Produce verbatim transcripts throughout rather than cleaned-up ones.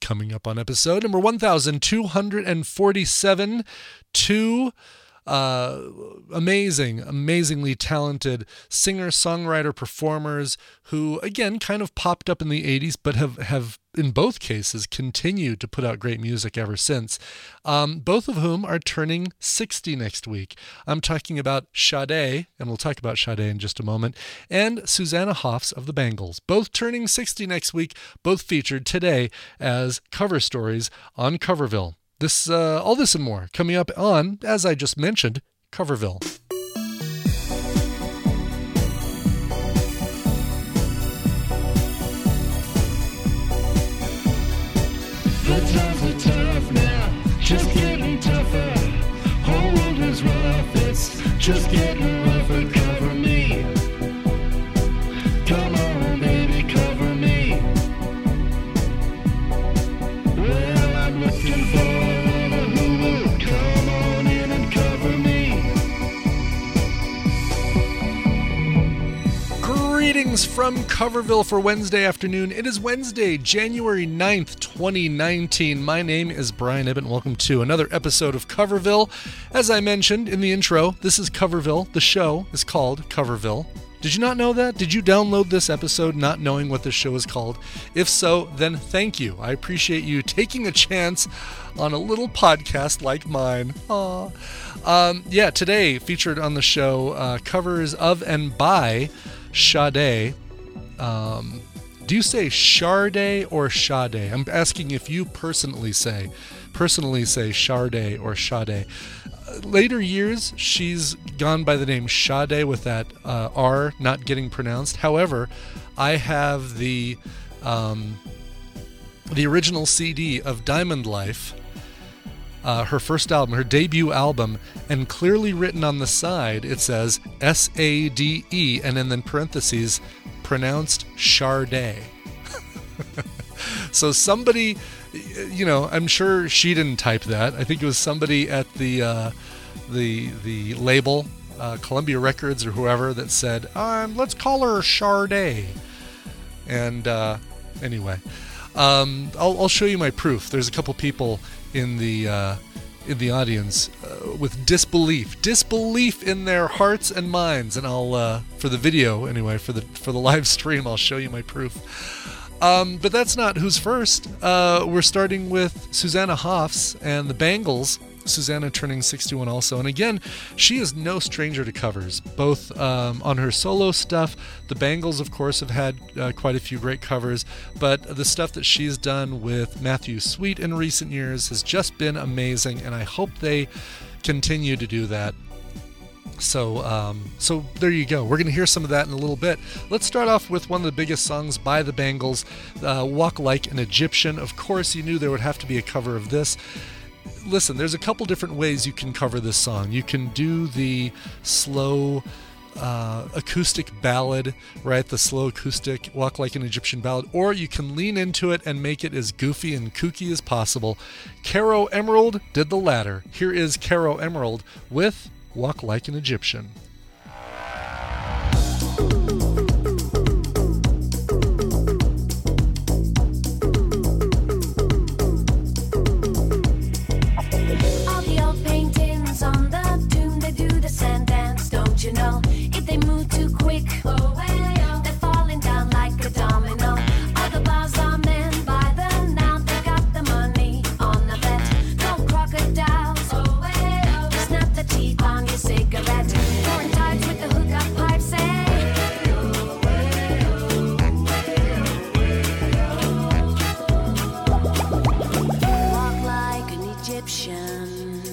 Coming up on episode number one thousand two hundred forty-seven, two uh, amazing, amazingly talented singer-songwriter performers who, again, kind of popped up in the eighties, but have, have in both cases, continued to put out great music ever since, um, both of whom are turning sixty next week. I'm talking about Sade, and we'll talk about Sade in just a moment, and Susanna Hoffs of the Bangles, both turning sixty next week, both featured today as cover stories on Coverville. This, uh, all this and more coming up on, as I just mentioned, Coverville. The times are tough now, just getting tougher. Whole world is rough, it's just getting rougher. Cover me, come on baby, cover me. Well, I'm looking for a lover who will come on in and cover me. Greetings from Coverville for Wednesday afternoon. It is Wednesday, January ninth, twenty nineteen. My name is Brian Ibbott, and welcome to another episode of Coverville. As I mentioned in the intro, this is Coverville. The show is called Coverville. Did you not know that? Did you download this episode not knowing what this show is called? If so, then thank you. I appreciate you taking a chance on a little podcast like mine. Aww. Um, yeah, today featured on the show uh, covers of and by Sade. Um, do you say Sade or Sade? I'm asking if you personally say, personally say Sade or Sade. Uh, later years, she's gone by the name Sade with that uh, R not getting pronounced. However, I have the um, the original C D of Diamond Life, uh, her first album, her debut album, and clearly written on the side, it says S A D E, and then in parentheses, pronounced Sade. So somebody, you know, I'm sure she didn't type that. I think it was somebody at the uh, the the label, uh, Columbia Records or whoever, that said, um, let's call her Sade. And uh, anyway, um, I'll, I'll show you my proof. There's a couple people in the uh, in the audience uh, with disbelief, disbelief in their hearts and minds, and I'll uh, for the video anyway, for the for the live stream, I'll show you my proof. Um, but that's not who's first. Uh, we're starting with Susanna Hoffs and the Bangles. Susanna turning sixty-one also. And again, she is no stranger to covers, both um, on her solo stuff. The Bangles, of course, have had uh, quite a few great covers, but the stuff that she's done with Matthew Sweet in recent years has just been amazing, and I hope they continue to do that. So, um, so there you go. We're going to hear some of that in a little bit. Let's start off with one of the biggest songs by the Bangles, uh, Walk Like an Egyptian. Of course, you knew there would have to be a cover of this. Listen, there's a couple different ways you can cover this song. You can do the slow uh, acoustic ballad, right? The slow acoustic Walk Like an Egyptian ballad, or you can lean into it and make it as goofy and kooky as possible. Caro Emerald did the latter. Here is Caro Emerald with Walk Like an Egyptian. All the old paintings on the tomb, they do the sand dance, don't you know? If they move too quick, oh, way, oh, they're falling down like a domino. All the bars are men by the now, they got the money on the bet. No crocodiles, oh, way, oh, snap the teeth on your cigarette. Pouring tides with the hookup pipe, say. Walk like an Egyptian.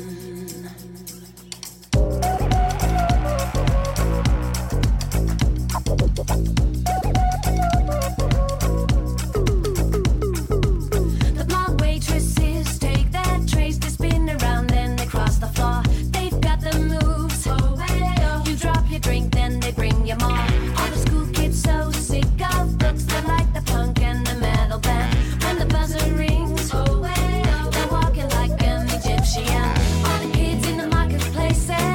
The blonde waitresses take their trays, they spin around, then they cross the floor. They've got the moves. Oh, hey, oh. You drop your drink, then they bring you more. All the school kids so sick of looks, they like the punk and the metal band. When the buzzer rings, oh, hey, oh, they're walking like an Egyptian. All the kids in the marketplace say.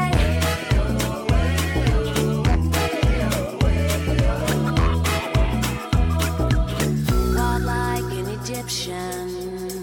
Walk like an Egyptian.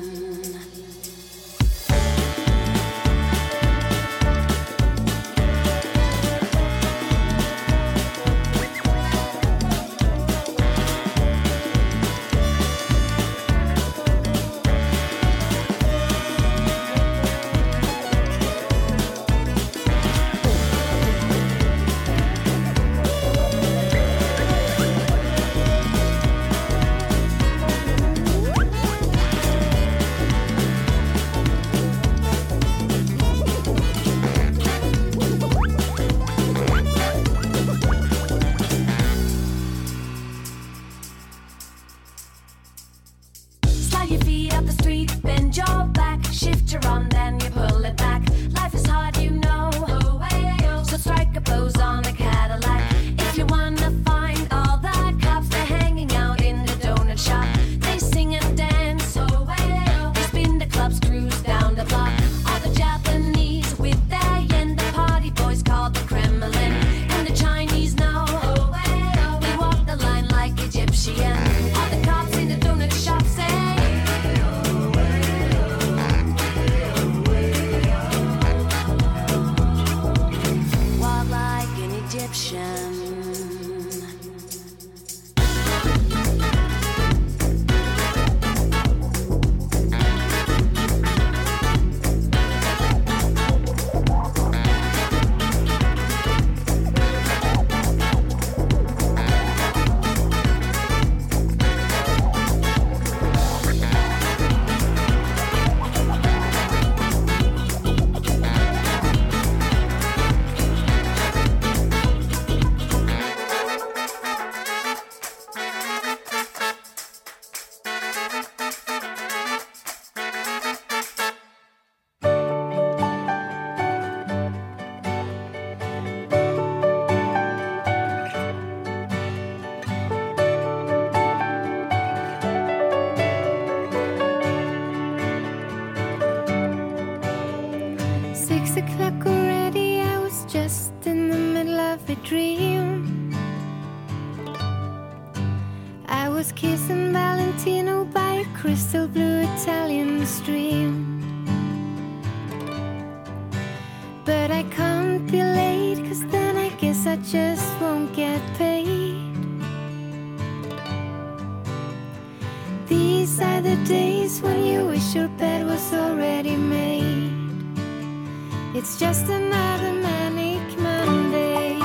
six o'clock already, I was just in the middle of a dream. I was kissing Valentino by a crystal blue Italian stream. But I can't be late, cause then I guess I just won't get paid. These are the days when you wish your bed was already made. It's just another manic Monday.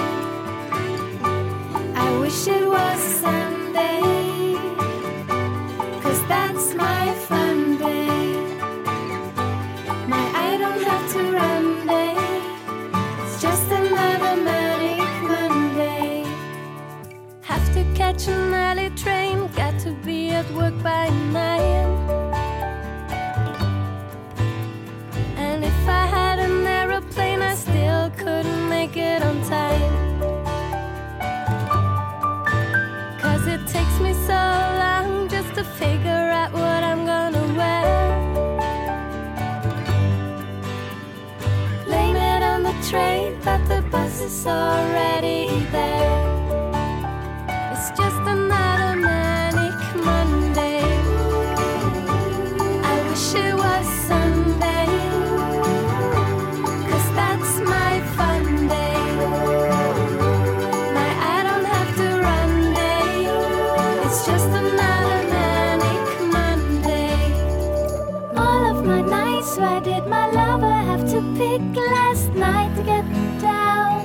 I wish it was Sunday, cause that's my fun day. My I don't have to run day. It's just another manic Monday. Have to catch an early train, got to be at work by nine. And if I had an aeroplane, I still couldn't make it on time. Cause it takes me so long just to figure out what I'm gonna wear. Blame it on the train, but the bus is already there. It's just another manic Monday. I wish it was Sunday, cause that's my fun day. My I don't have to run day. It's just another manic Monday. All of my nights, why did my lover have to pick last night to get down?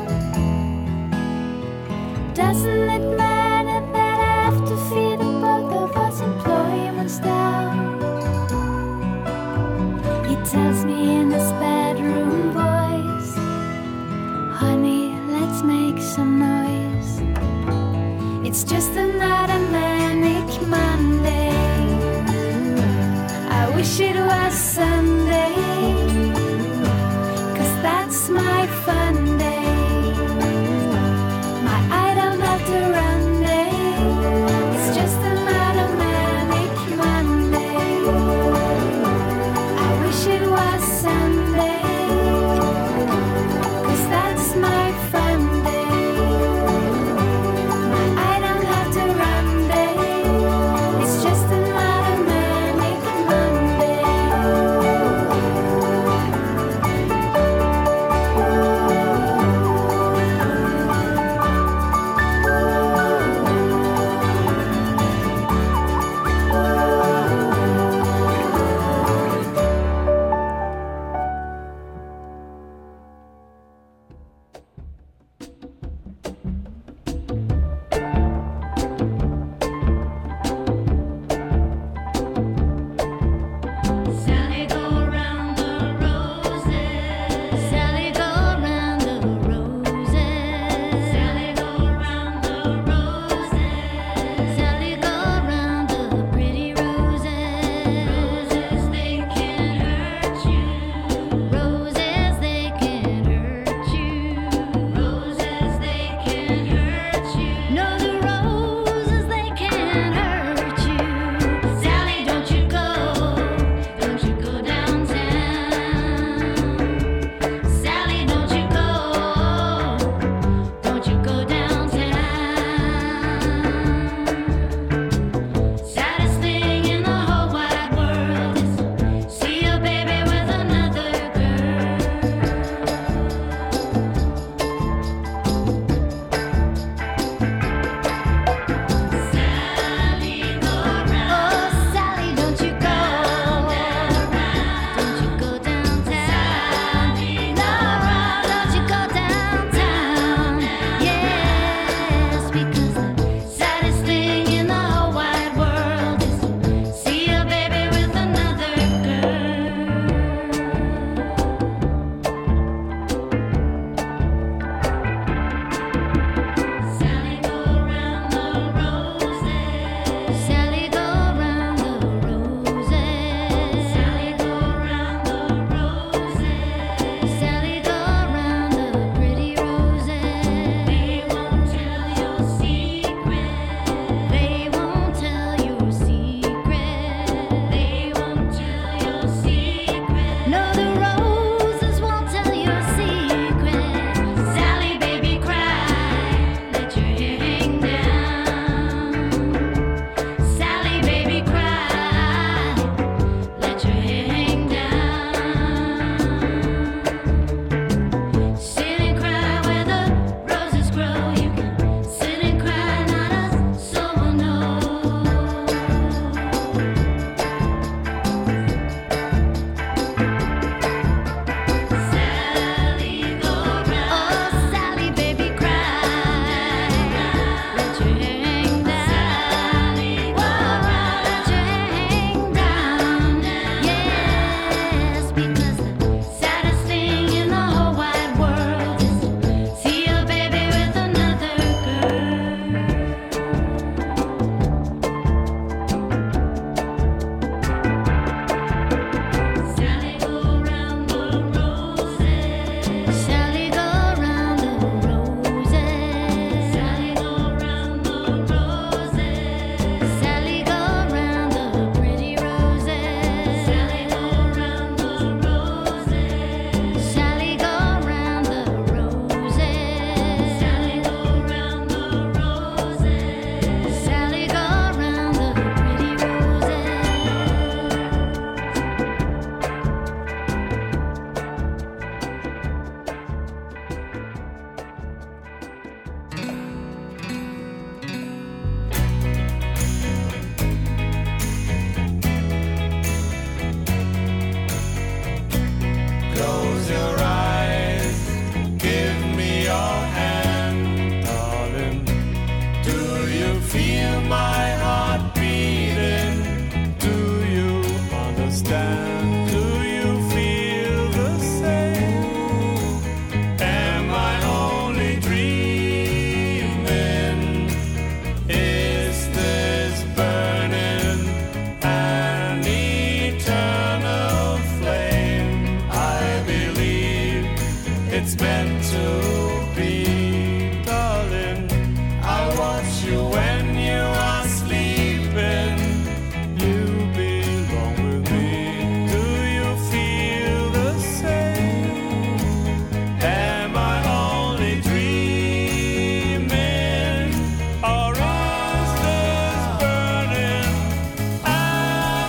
Doesn't it matter that I have to feed the both of us employments down? He tells me in his bedroom voice, honey, let's make some noise. It's just another manic Monday. I wish it was Sunday, cause that's my fun day. My I don't have to run day. It's just another manic Monday. I wish it was Sunday, cause that's my fun day. My I don't have to run meant to be, darling. I watch you when you are sleeping. You belong with me. Do you feel the same? Am I only dreaming? Or is this burning an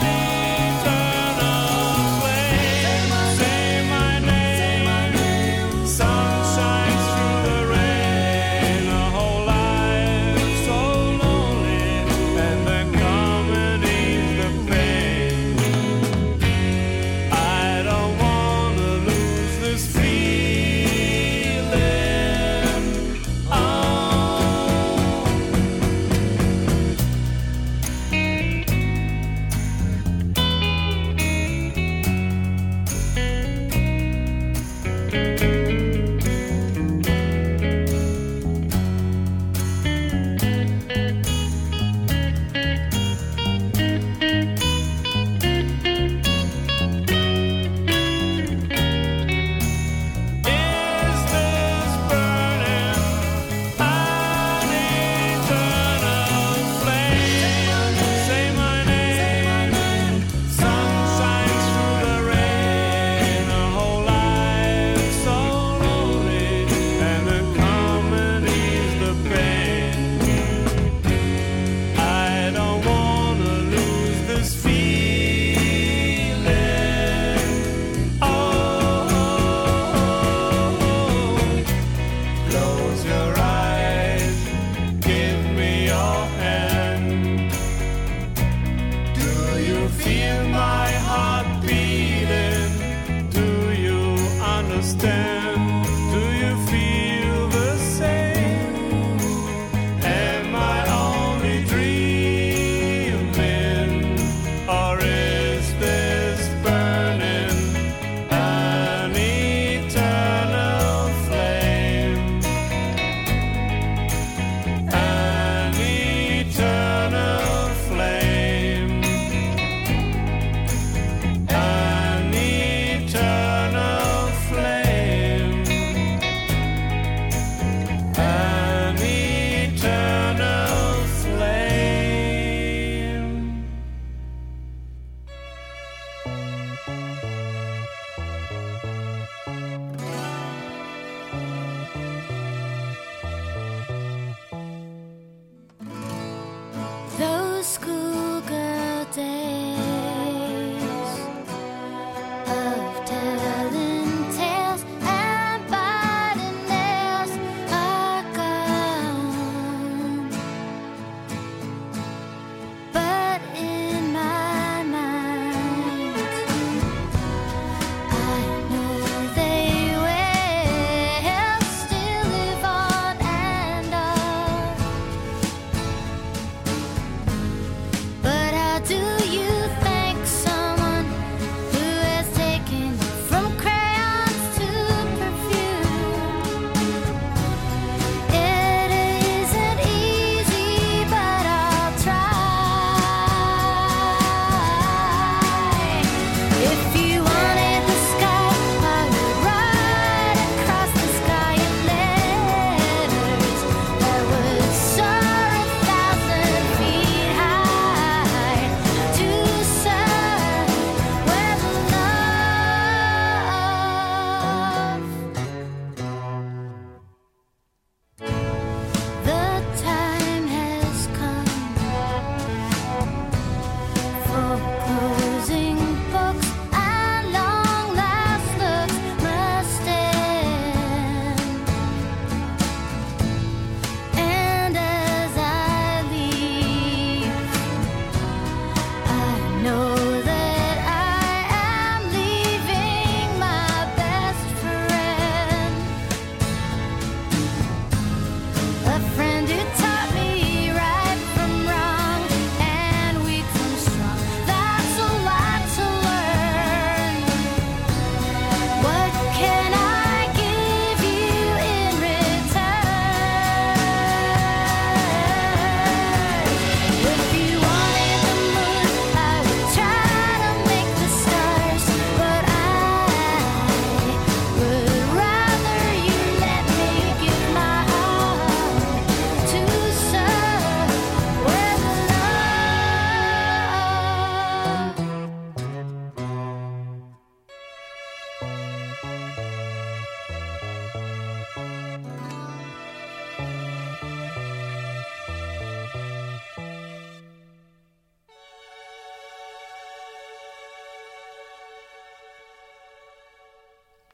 eternal flame? Say my name, sunshine.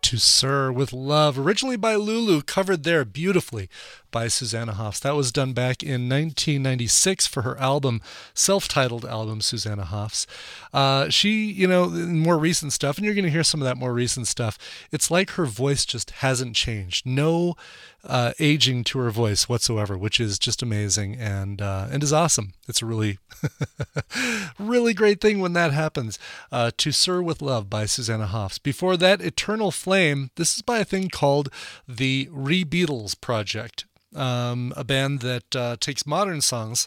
To Sir with Love, originally by Lulu, covered there beautifully by Susanna Hoffs. That was done back in nineteen ninety-six for her album, self-titled album, Susanna Hoffs. Uh, she, you know, in more recent stuff, and you're going to hear some of that more recent stuff, it's like her voice just hasn't changed. No uh, aging to her voice whatsoever, which is just amazing and uh, and is awesome. It's a really, really great thing when that happens. Uh, To Sir with Love by Susanna Hoffs. Before that, Eternal Flame. This is by a thing called the Re-Beatles Project, um, a band that uh, takes modern songs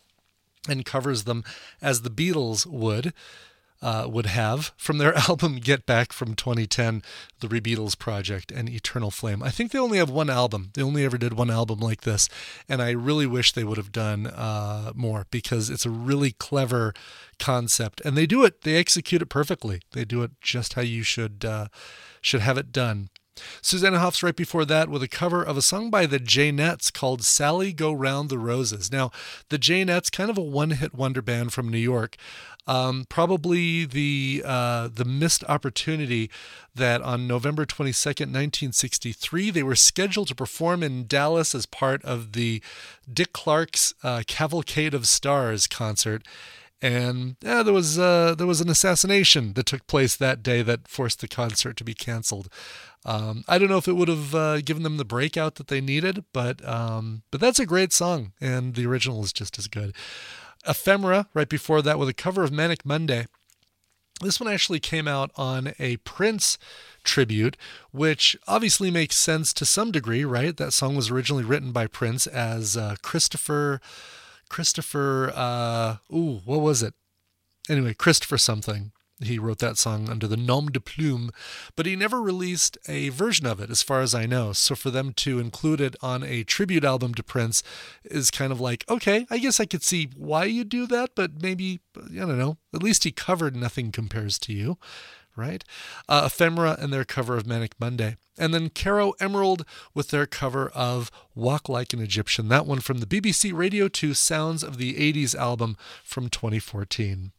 and covers them as the Beatles would. Uh, would have from their album Get Back from twenty ten, the Re-Beatles Project and Eternal Flame. I think they only have one album. They only ever did one album like this, and I really wish they would have done uh, more because it's a really clever concept, and they do it. They execute it perfectly. They do it just how you should uh, should have it done. Susanna Hoffs right before that with a cover of a song by the Janettes called Sally Go Round the Roses. Now, the Janettes, kind of a one-hit wonder band from New York, um, probably the uh, the missed opportunity that on November twenty-second, nineteen sixty-three, they were scheduled to perform in Dallas as part of the Dick Clark's uh, Cavalcade of Stars concert. And yeah, there was uh, there was an assassination that took place that day that forced the concert to be canceled. Um, I don't know if it would have uh, given them the breakout that they needed, but um, but that's a great song, and the original is just as good. Ephemera, right before that, with a cover of Manic Monday. This one actually came out on a Prince tribute, which obviously makes sense to some degree, right? That song was originally written by Prince as uh, Christopher... Christopher, uh, ooh, what was it? Anyway, Christopher something. He wrote that song under the nom de plume, but he never released a version of it, as far as I know. So for them to include it on a tribute album to Prince is kind of like, okay, I guess I could see why you do that, but maybe, I don't know, at least he covered Nothing Compares to You, right? Uh, Ephemera and their cover of Manic Monday. And then Caro Emerald with their cover of Walk Like an Egyptian. That one from the B B C Radio two Sounds of the eighties album from twenty fourteen.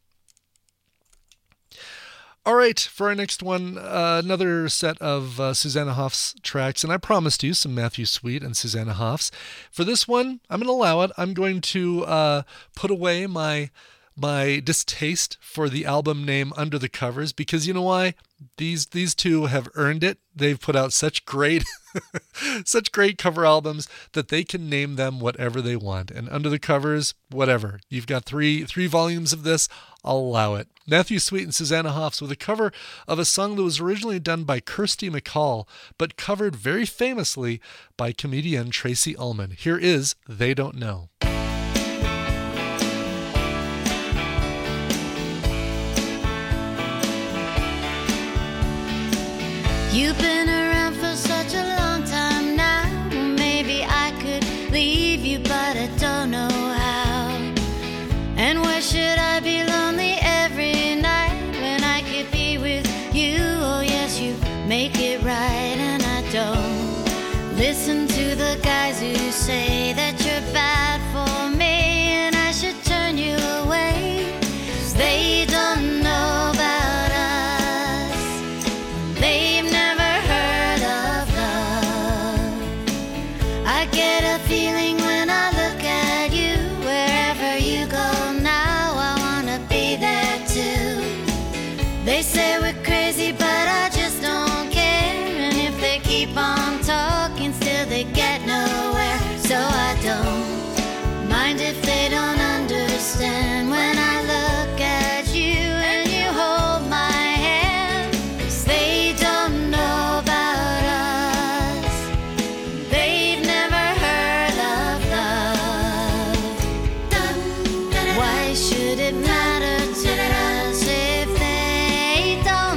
All right, for our next one, uh, another set of uh, Susanna Hoffs tracks. And I promised you some Matthew Sweet and Susanna Hoffs. For this one, I'm going to allow it. I'm going to uh, put away my... my distaste for the album name Under the Covers, because you know why? These these two have earned it. They've put out such great such great cover albums that they can name them whatever they want. And Under the Covers, whatever. You've got three three volumes of this, I'll allow it. Matthew Sweet and Susanna Hoffs with a cover of a song that was originally done by Kirsty MacColl, but covered very famously by comedian Tracy Ullman. Here is They Don't Know. You've been around for such a long time now. Well, maybe I could leave you, but I don't know how. And why should I be lonely every night when I could be with you? Oh yes, you make it right, and I don't listen to the guys who say that you're bad for me and I should turn you away. 'Cause they don't know about us. They've never heard of love. I get a feeling when I look at you. Wherever you go now, I wanna be there too. They say we're crazy, but I just don't care. And if they keep on talking, still they get nowhere. So I don't mind if they don't understand when I look at you and you hold my hand. 'Cause they don't know about us. They've never heard of love. Why should it matter to us if they don't?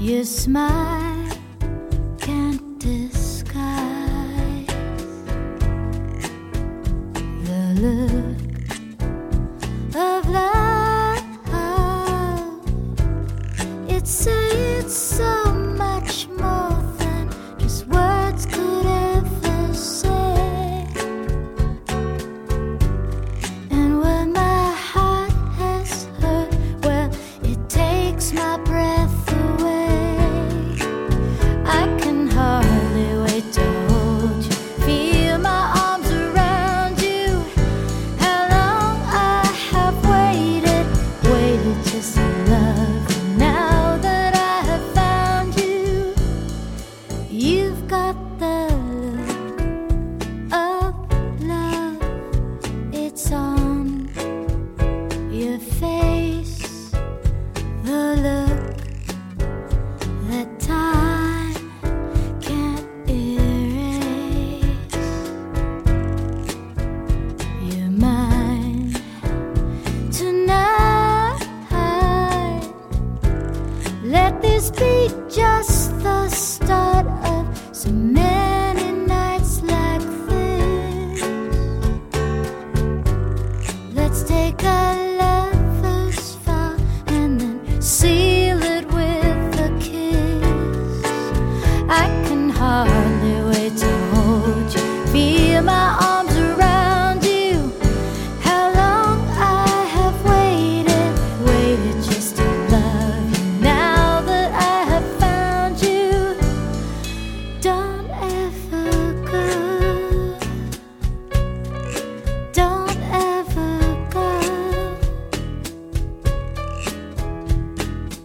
Your smile can't disguise the look of love. It's it's so much more than just words could ever say. And when my heart has hurt, well, it takes my breath away. I can hardly wait to hold you, feel my arms around you. How long I have waited, waited just to love you. Now that I have found you, you've got the look of love. It's on your face, the look that time can't erase. You're mine tonight. Let this be just the start of so many nights like this. Let's take a lover's vow and then seal it with a kiss. I can hardly wait to hold you, feel my arms around you. How long I have waited, waited just to love you. Now that I have found you, don't ever go, don't ever go.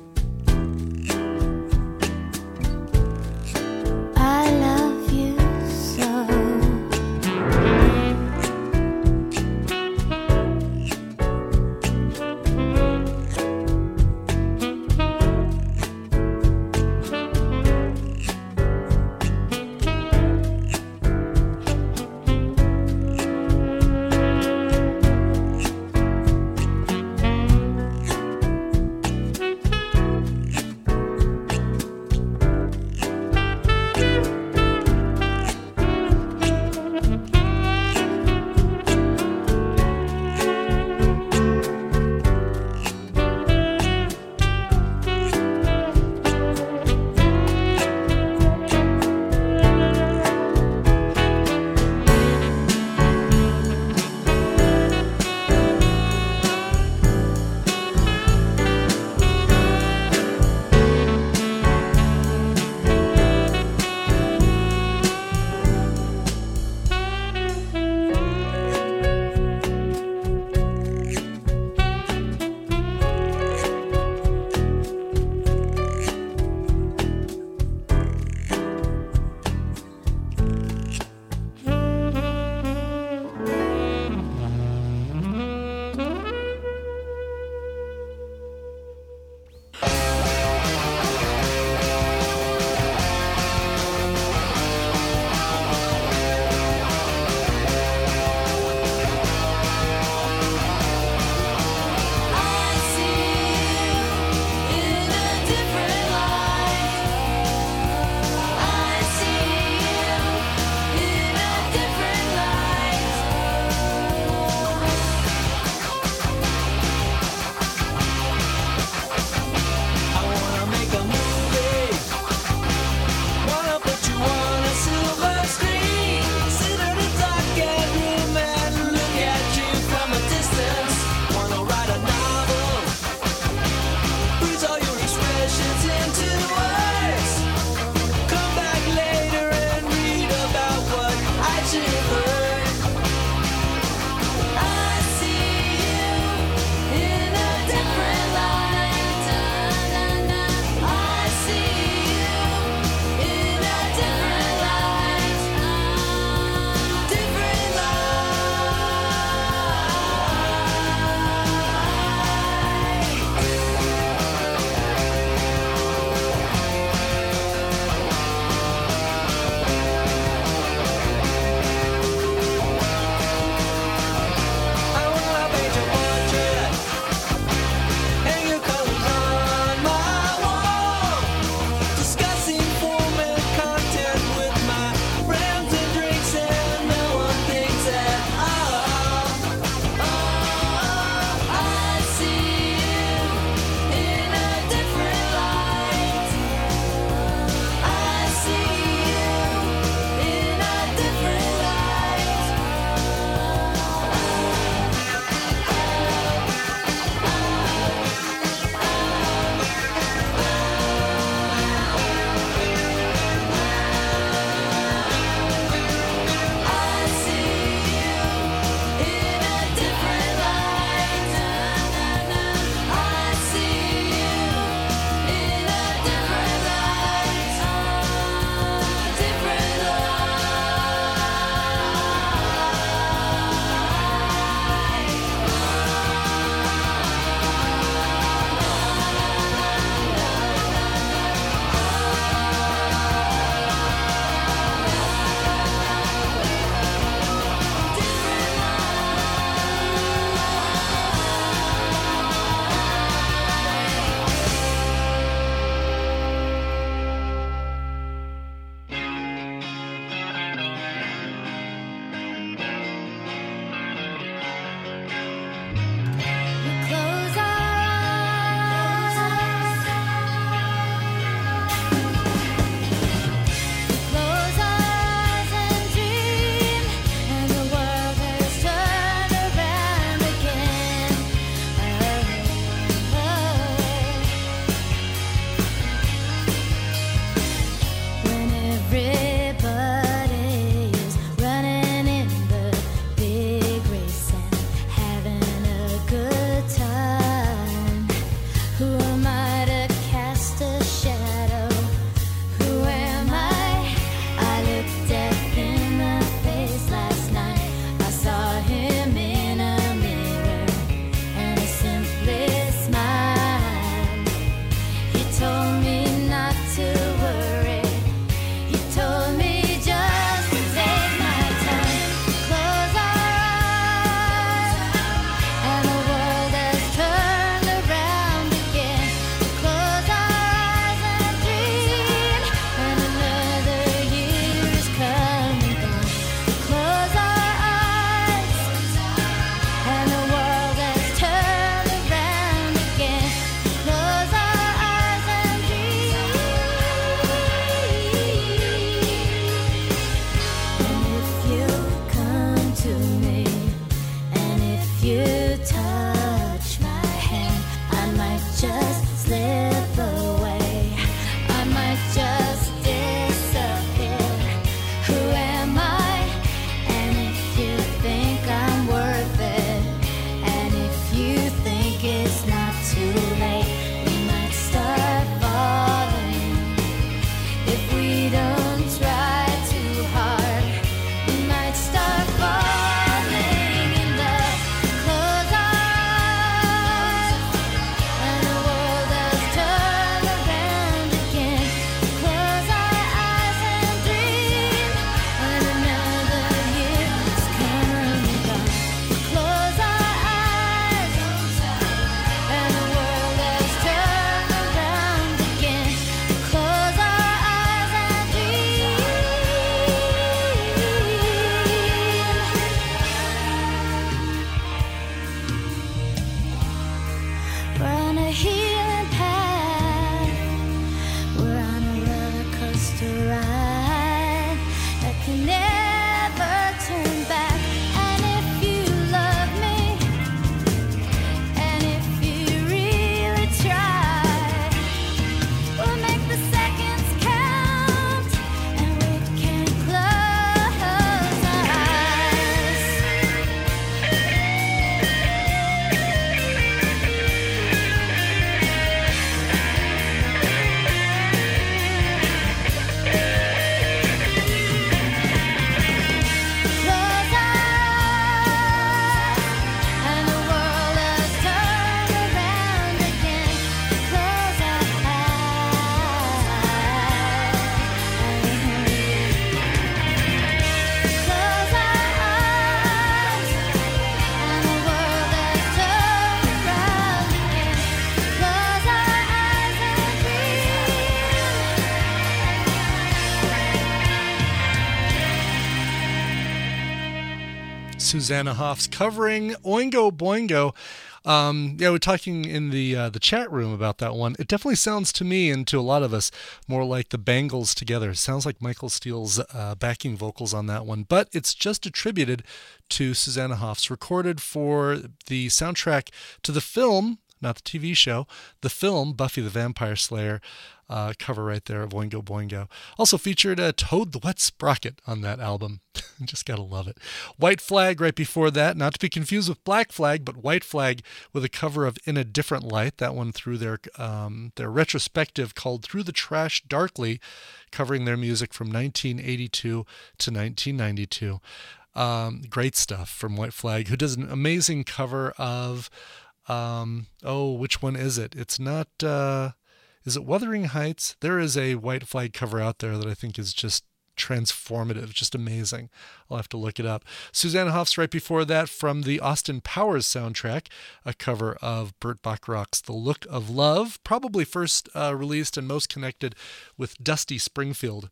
Susanna Hoffs covering Oingo Boingo. Um, yeah, we're talking in the uh, the chat room about that one. It definitely sounds to me and to a lot of us more like the Bangles together. It sounds like Michael Steele's uh, backing vocals on that one, but it's just attributed to Susanna Hoffs, recorded for the soundtrack to the film, not the T V show, the film Buffy the Vampire Slayer. Uh, cover right there of Oingo Boingo. Also featured uh, Toad the Wet Sprocket on that album. Just gotta love it. White Flag right before that, not to be confused with Black Flag, but White Flag with a cover of In a Different Light. That one through their um, their retrospective called Through the Trash Darkly, covering their music from nineteen eighty-two to nineteen ninety-two. Um, great stuff from White Flag, who does an amazing cover of, um, oh, which one is it? It's not... Uh, Is it Wuthering Heights? There is a White Flag cover out there that I think is just transformative, just amazing. I'll have to look it up. Susanna Hoffs right before that from the Austin Powers soundtrack, a cover of Burt Bacharach's The Look of Love, probably first uh, released and most connected with Dusty Springfield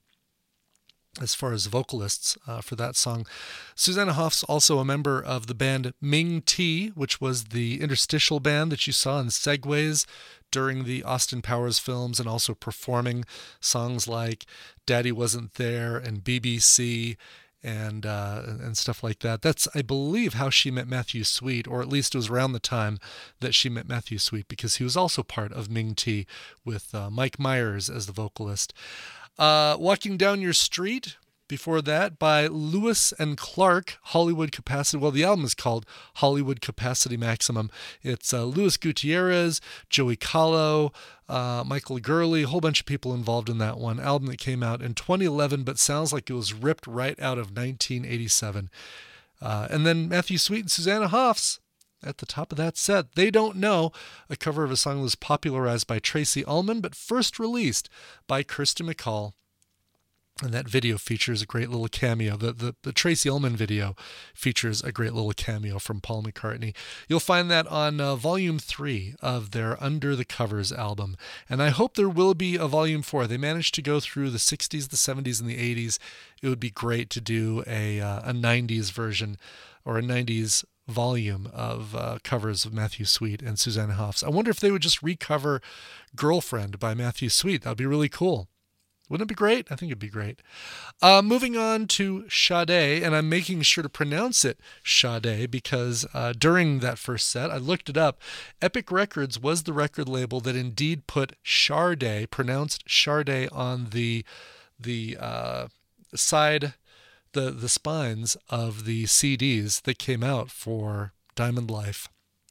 as far as vocalists uh, for that song. Susanna Hoffs also a member of the band Ming T, which was the interstitial band that you saw in Segways during the Austin Powers films, and also performing songs like Daddy Wasn't There and B B C and uh, and stuff like that. That's, I believe, how she met Matthew Sweet, or at least it was around the time that she met Matthew Sweet, because he was also part of Ming T with uh, Mike Myers as the vocalist. Uh, Walking Down Your Street, before that, by Lewis and Clark, Hollywood Capacity. Well, the album is called Hollywood Capacity Maximum. It's uh, Luis Gutierrez, Joey Kahlo, uh, Michael Gurley, a whole bunch of people involved in that one. Album that came out in twenty eleven, but sounds like it was ripped right out of nineteen eighty-seven. Uh, and then Matthew Sweet and Susanna Hoffs at the top of that set. They Don't Know, a cover of a song that was popularized by Tracy Ullman, but first released by Kirsty MacColl. And that video features a great little cameo. The, the the Tracy Ullman video features a great little cameo from Paul McCartney. You'll find that on uh, volume three of their Under the Covers album. And I hope there will be a volume four. They managed to go through the sixties, the seventies, and the eighties. It would be great to do a, uh, a nineties version or a nineties volume of uh, covers of Matthew Sweet and Susanna Hoffs. I wonder if they would just recover Girlfriend by Matthew Sweet. That would be really cool. Wouldn't it be great? I think it'd be great. Uh, moving on to Sade, and I'm making sure to pronounce it Sade because uh, during that first set, I looked it up. Epic Records was the record label that indeed put Sade, pronounced Sade, on the the uh, side, the the spines of the C Ds that came out for Diamond Life.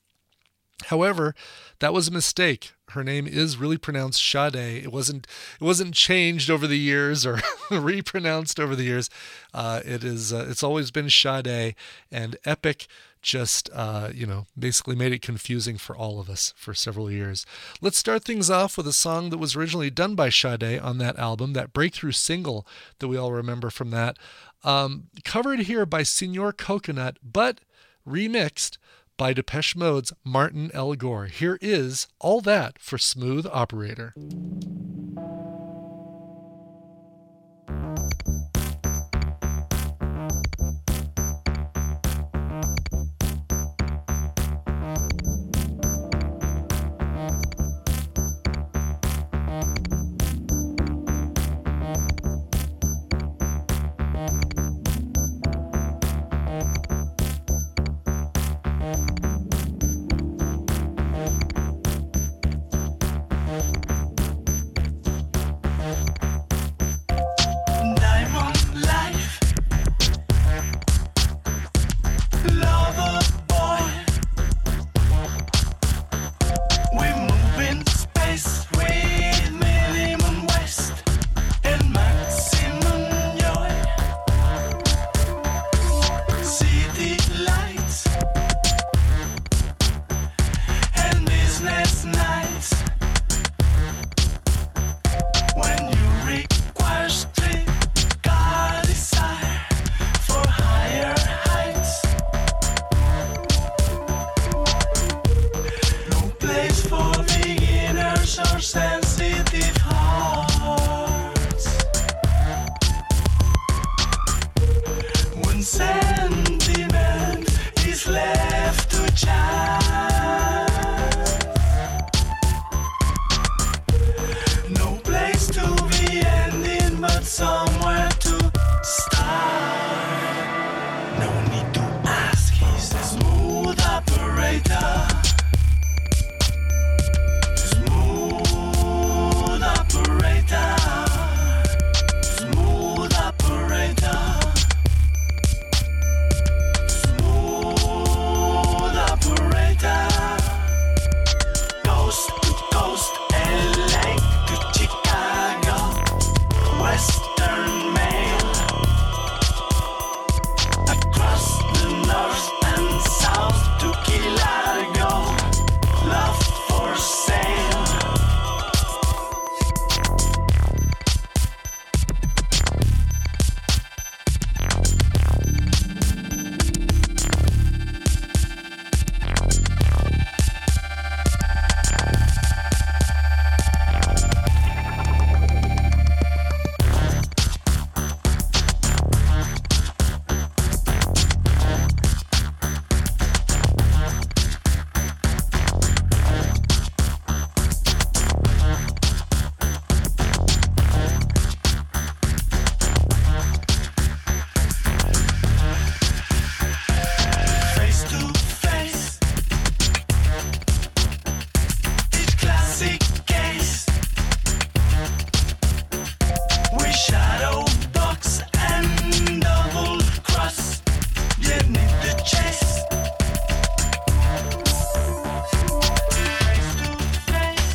However, that was a mistake. Her name is really pronounced Sade. It wasn't. It wasn't changed over the years or repronounced over the years. Uh, it is. Uh, it's always been Sade, and Epic just, uh, you know, basically made it confusing for all of us for several years. Let's start things off with a song that was originally done by Sade on that album, that breakthrough single that we all remember from that, um, covered here by Señor Coconut, but remixed by Depeche Mode's Martin L. Gore. Here is All That for Smooth Operator. got somewhere to start. No need to ask, he's a smooth operator. Smooth operator. Smooth operator. Smooth operator. Coast to coast, L A to Chicago, Western Mail. Across the north and south to Key Largo, love for sale. Face to face, each classic case. We shadow box and double cross. You need the chase. Face to face,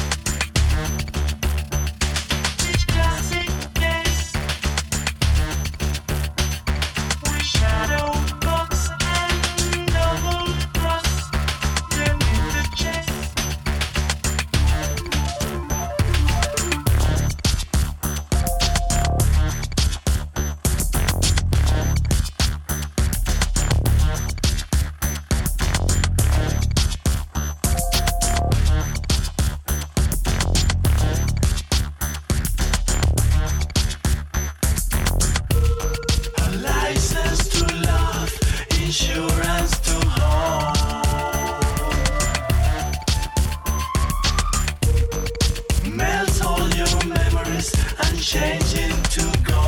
each classic case. We shadow box and double cross. You need the chase. A license to love, insurance to home. Melts all your memories and change into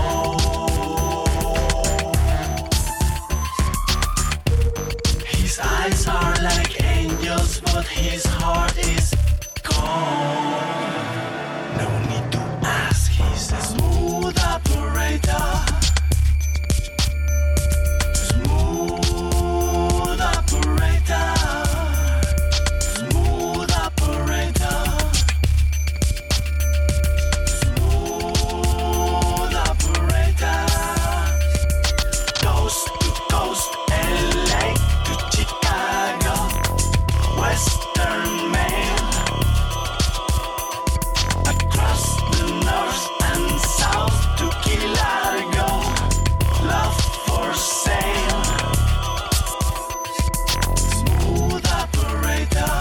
gold. His eyes are like angels, but his heart is cold. No need to ask, he's a smooth operator. Smooth operator. Smooth operator. Smooth operator. Coast to coast, L A to Chicago, Western Mail. Across the north and south to Key Largo, love for sale. Smooth operator.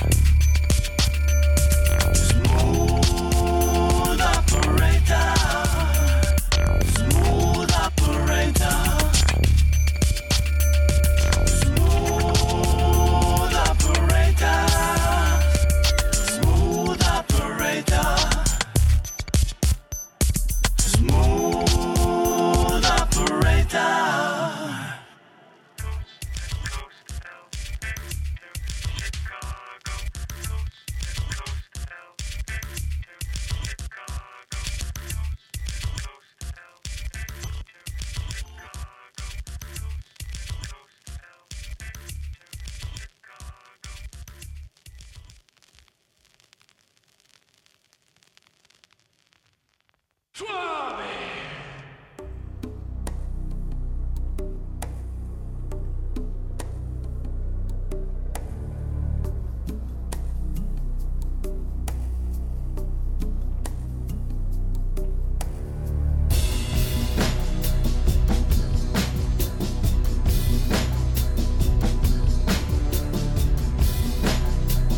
Smooth operator. Smooth operator. Smooth operator. Smooth operator. Smooth operator.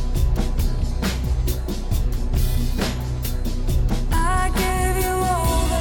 I gave you all the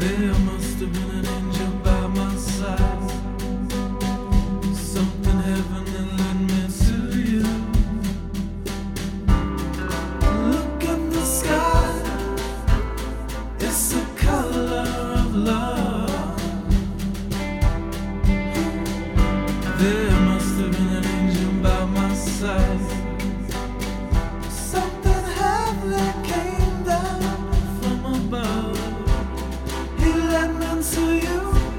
There must have been an angel by my side, something heavenly led me to you. Look at the sky, it's the color of love. There must have been an angel by my side, something heavenly came down from above. He led me to you,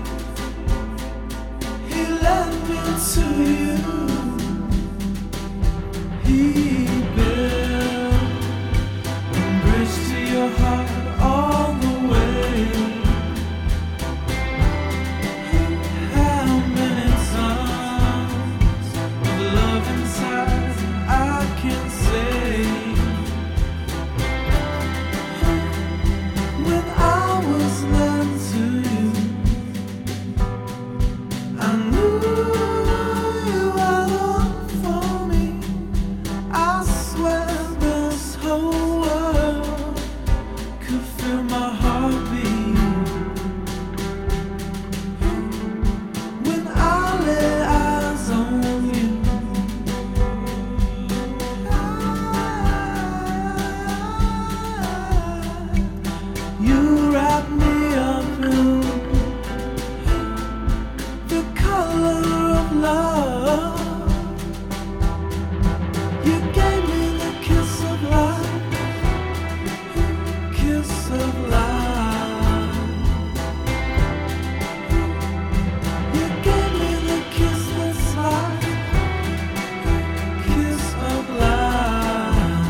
he led me to you. He built a bridge to your heart all the way. How many times of love inside I can say, when I was led to you, I knew you were the one for me. I swear this whole world could feel my heartbeat when I lay eyes on you. You wrap me up in the color of love. You gave me the kiss of life, kiss of life. You gave me the kiss that's life, kiss of life.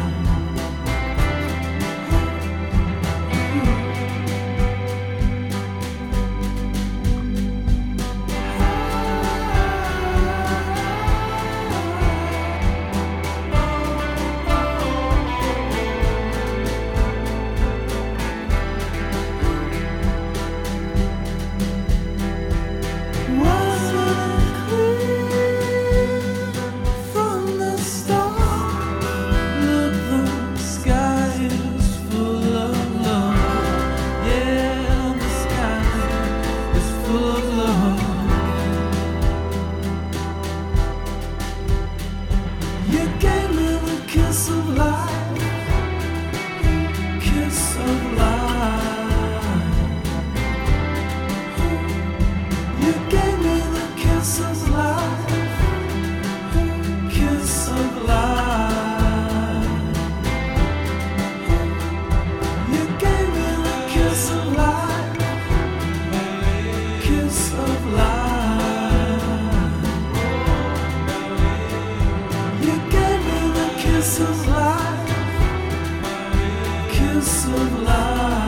Wasn't clear from the start. Look, the sky is full of love. Yeah, the sky is full of love. You gave me the kiss of life, kiss of life. You gave me the kiss of life, kiss of life. You gave me the kiss of life, kiss of life. You gave me the kiss of life, kiss of life.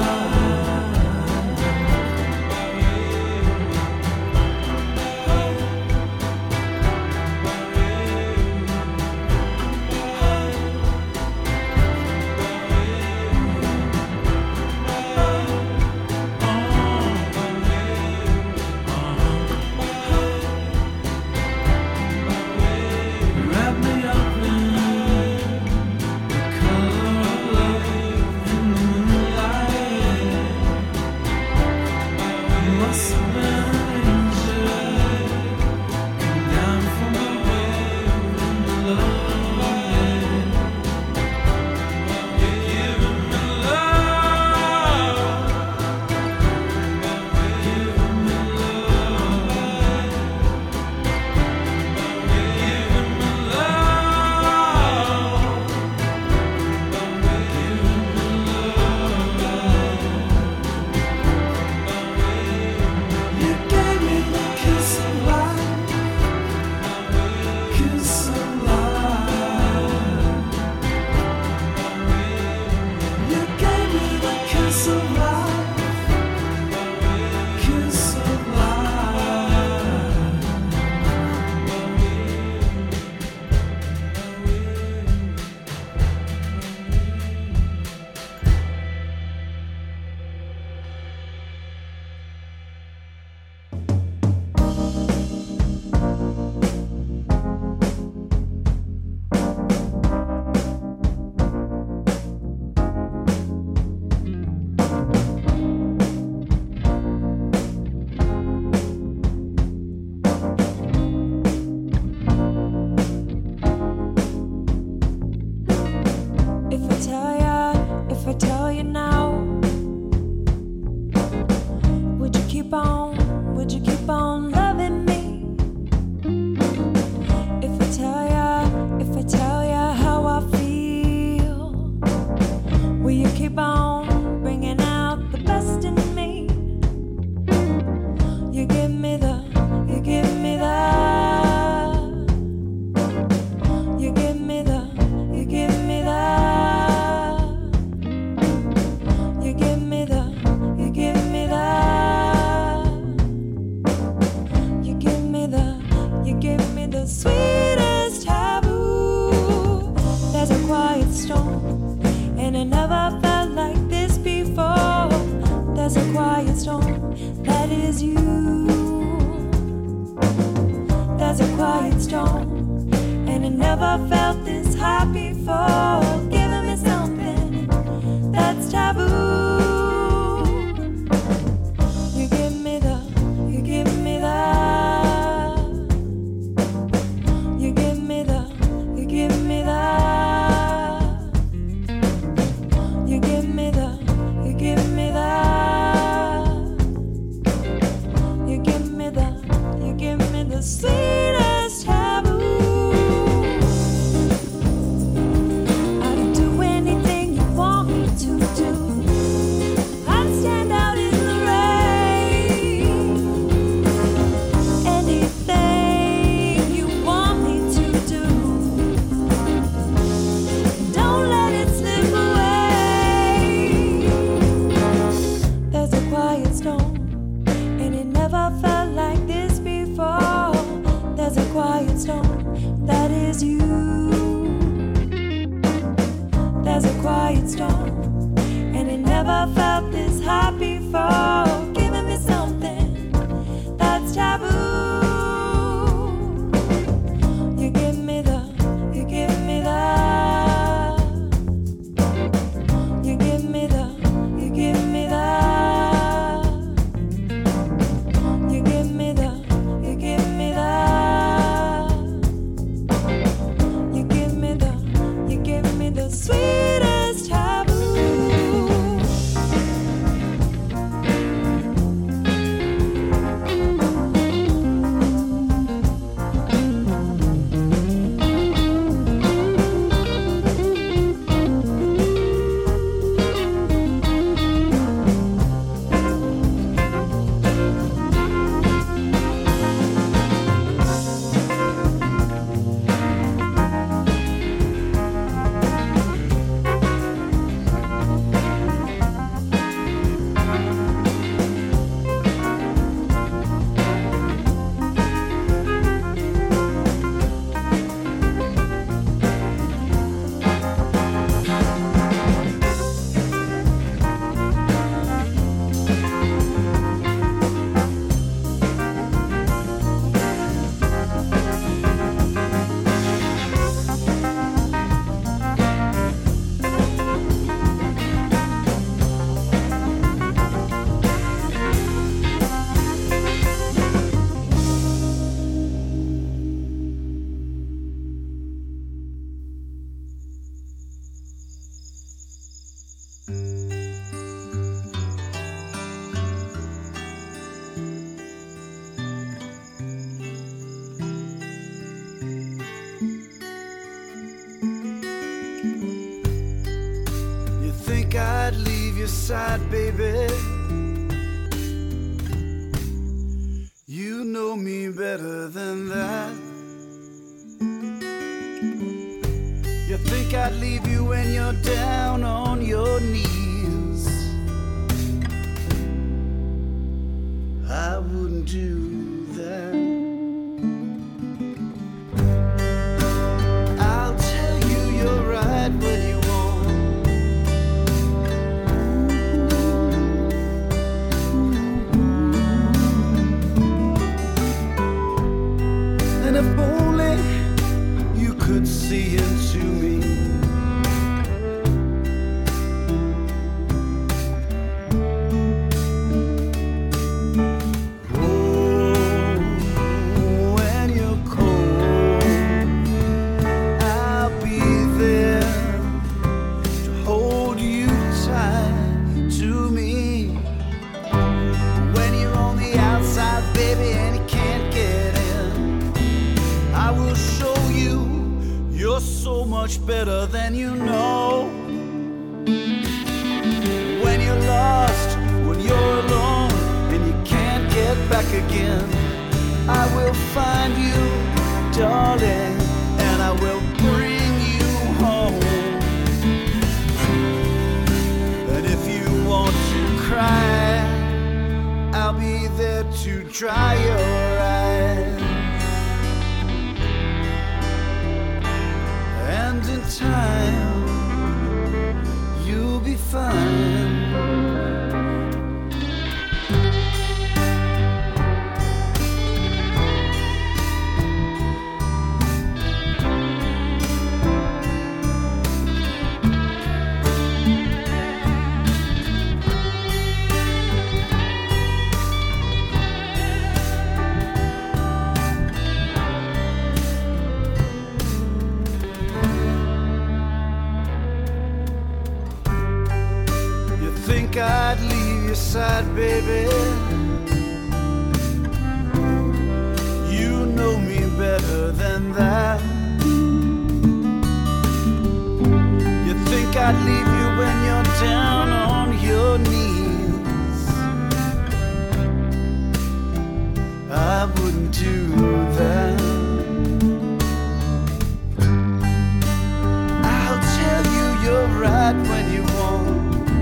Wrap me up in the color of love in the moonlight. You must have been an angel, come down from above in the love. You're giving me love, giving me love. You're giving me love, giving me love. There's a quiet storm that is you. There's a quiet storm, and I never felt this high before. Giving me something that's taboo. You give me the, you give me the, you give me the, you give me the, you give me the, you give me the, you give me the, you give me the sweetest taboo. I'd do anything you want me to do. I'd stand out in the rain. Anything you want me to do. Don't let it slip away. There's a quiet storm, and it never felt like this before. There's a quiet storm that is you. There's a quiet storm, and it never felt this high before. Giving me something that's taboo. You give me the, you give me the, you give me the, you give me the, you give me the, you give me the, you give me the, you give me the sweetest taboo. You think I'd leave your side, baby? You know me better than that. You think I'd leave you when you're down on your knees? I wouldn't do that. I'll tell you you're right when you want. And if only you could see into me. Much better than you know. When you're lost, when you're alone, and you can't get back again, I will find you, darling, and I will bring you home. And if you want to cry, I'll be there to dry your eyes. And in time, you'll be fine. baby. You know me better than that. You think I'd leave you when you're down on your knees. I wouldn't do that. I'll tell you you're right when you won't.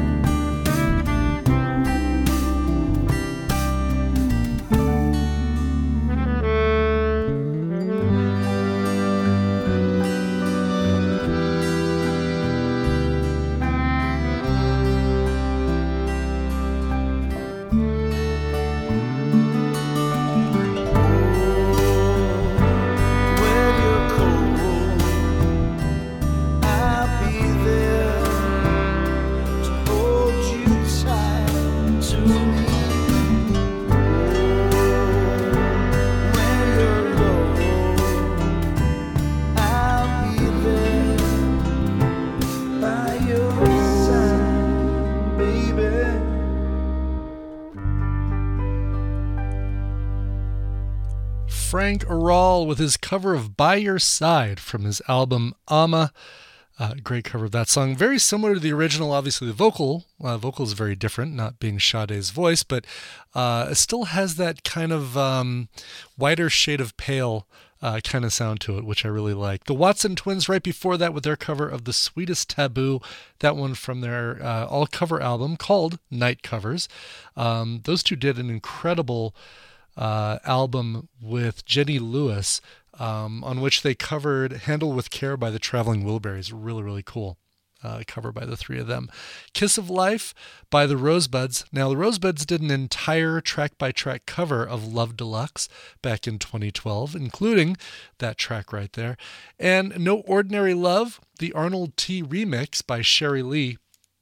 Frank Aral with his cover of By Your Side from his album Ama. Uh, great cover of that song. Very similar to the original. Obviously, the vocal uh, vocal is very different, not being Sade's voice, but uh, it still has that kind of um, whiter shade of pale uh, kind of sound to it, which I really like. The Watson Twins right before that with their cover of The Sweetest Taboo, that one from their uh, all-cover album called Night Covers. Um, those two did an incredible Uh, album with Jenny Lewis, um, on which they covered Handle with Care by the Traveling Wilburys. Really, really cool uh, cover by the three of them. Kiss of Life by the Rosebuds. Now, the Rosebuds did an entire track-by-track cover of Love Deluxe back in twenty twelve, including that track right there. And No Ordinary Love, the Arnold T. remix by Sherry Lee.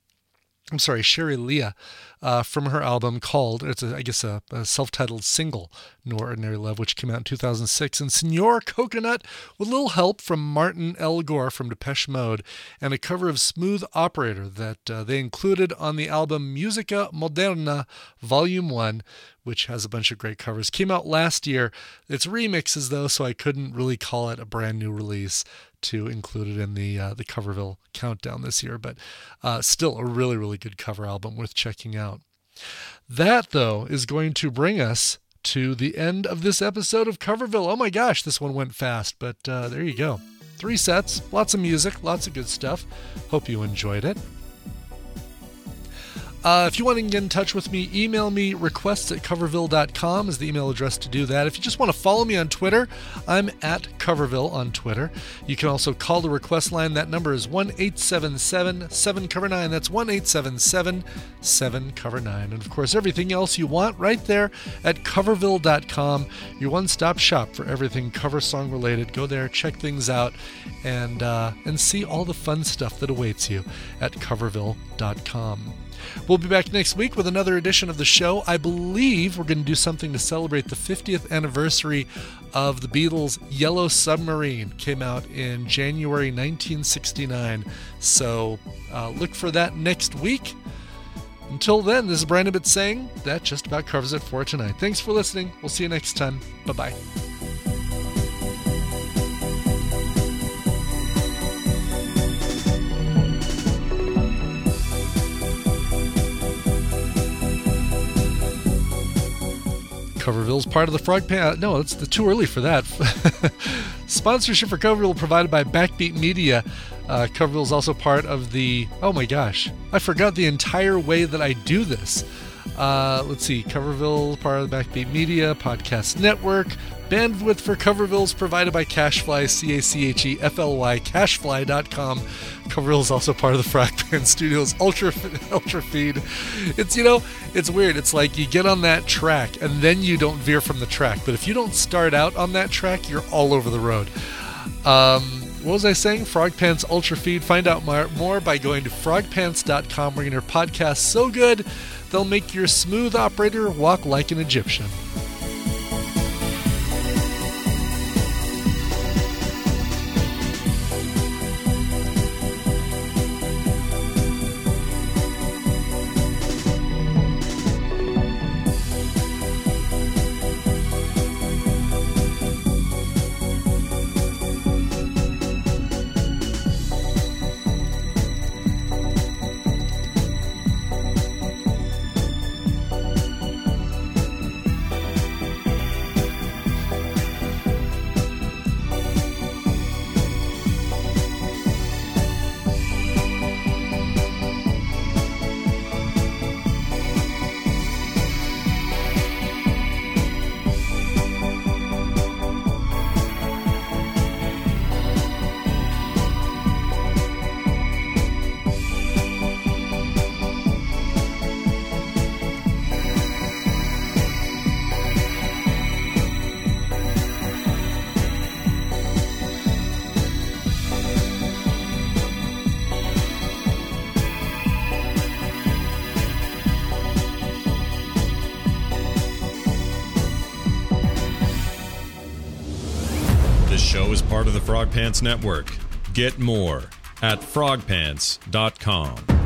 I'm sorry, Sherry Leah, uh, from her album called, it's a, I guess a, a self-titled single, No Ordinary Love, which came out in two thousand six. And Senor Coconut, with a little help from Martin Elgore from Depeche Mode, and a cover of Smooth Operator that uh, they included on the album Musica Moderna Volume one, which has a bunch of great covers. Came out last year. It's remixes, though, so I couldn't really call it a brand new release to include it in the uh, the Coverville countdown this year, but uh, still a really, really good cover album worth checking out. That, though, is going to bring us to the end of this episode of Coverville. Oh my gosh, this one went fast, but uh, there you go. Three sets, lots of music, lots of good stuff. Hope you enjoyed it. Uh, if you want to get in touch with me, email me. Requests at coverville dot com is the email address to do that. If you just want to follow me on Twitter, I'm at Coverville on Twitter. You can also call the request line. That number is one eight seven seven seven cover nine. That's one eight seven seven seven cover nine. And of course, everything else you want right there at coverville dot com. Your one-stop shop for everything cover song related. Go there, check things out, and uh, and see all the fun stuff that awaits you at coverville dot com. We'll be back next week with another edition of the show. I believe we're going to do something to celebrate the fiftieth anniversary of the Beatles' Yellow Submarine. Came out in January nineteen sixty-nine. So uh, look for that next week. Until then, this is Brian Ibbott saying that just about covers it for tonight. Thanks for listening. We'll see you next time. Bye-bye. Coverville's part of the Frog Pants. No, it's too early for that. Sponsorship for Coverville provided by Backbeat Media. Uh, Coverville is also part of the... Oh my gosh, I forgot the entire way that I do this. Uh, let's see, Coverville, part of the Backbeat Media Podcast Network. Bandwidth for Coverville is provided by Cashfly, C A C H E F L Y, cashfly dot com. Coverville is also part of the Frog Pants Studios Ultra Ultra Feed. It's, you know, it's weird. It's like you get on that track and then you don't veer from the track. But if you don't start out on that track, you're all over the road. Um, what was I saying? Frog Pants Ultra Feed. Find out more, more by going to frog pants dot com. We're going to hear podcasts so good they'll make your smooth operator walk like an Egyptian. part of the Frog Pants Network. Get more at frog pants dot com.